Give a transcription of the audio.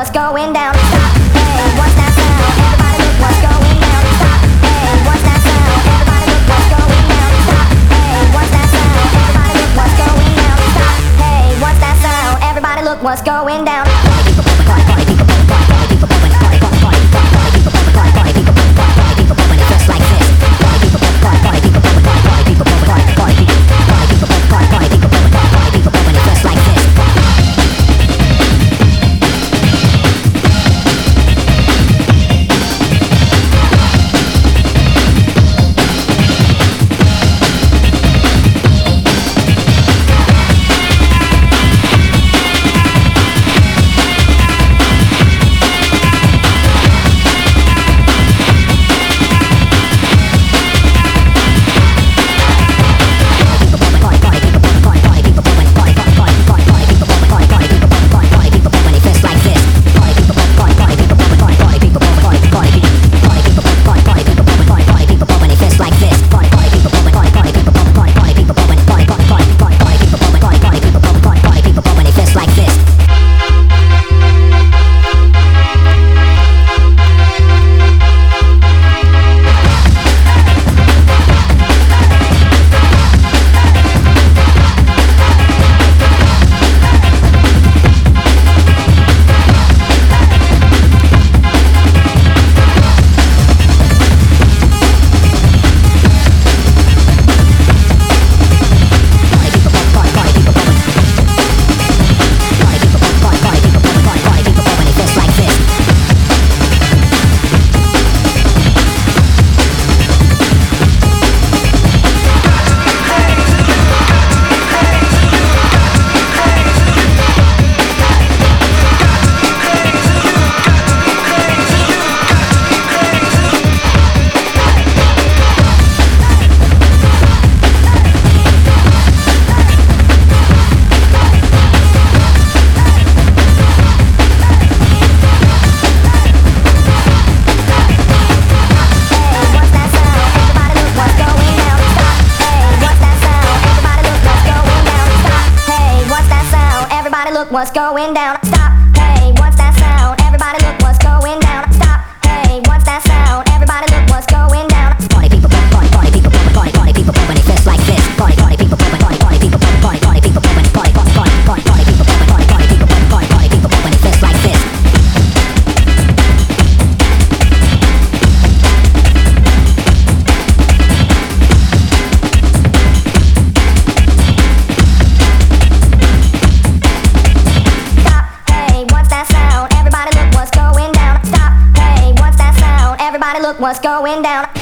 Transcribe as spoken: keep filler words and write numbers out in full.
what's going down. Stop, hey, what's that sound? Everybody look what's going down. Stop, hey, what's that sound? Everybody look what's going down. Stop, hey, what's that sound? Everybody look what's going down. Stop, hey, what's that sound? Everybody look what's going down. Party people, party, party people, party people, party, party, party, party, party people, party, party people, party people, party just like this. Party people, party, party people, party, party people, party, party people, party people, party, party people, party people, party just like this. Look what's going down. Stop, hey, what's that sound? Everybody look what's going down. Stop, hey, what's that sound? Everybody look what's going down. Party people, party, party people, party, party people, when it feels like this. Party, party people, party, party people, party, party people, when it party, party, party, party, party people, party, party people, party, party people, when it feels like this. Look what's going down.